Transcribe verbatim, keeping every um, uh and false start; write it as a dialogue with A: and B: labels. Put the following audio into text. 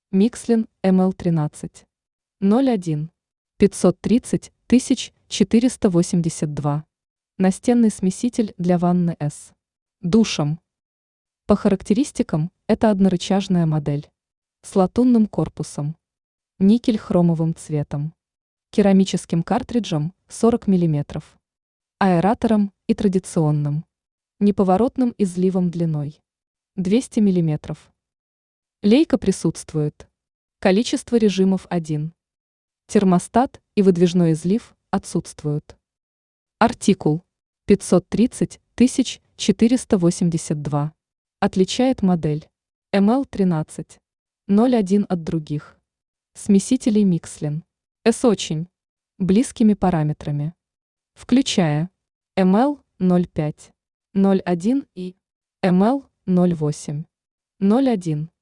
A: Микслин эм эл тринадцать ноль один пятьсот тридцать тысяч четыреста восемьдесят два. Настенный смеситель для ванны с душем. По характеристикам это однорычажная модель с латунным корпусом, никель-хромовым цветом, керамическим картриджем сорок миллиметров, аэратором и традиционным, неповоротным изливом длиной двести миллиметров. Лейка присутствует. Количество режимов один. Термостат и выдвижной излив отсутствуют. Артикул пятьсот тридцать тысяч четыреста восемьдесят два. Отличает модель эм эл тринадцать ноль один от других смесителей Микслин с очень близкими параметрами, включая эм эл ноль пять ноль один и эм эл ноль восемь ноль один.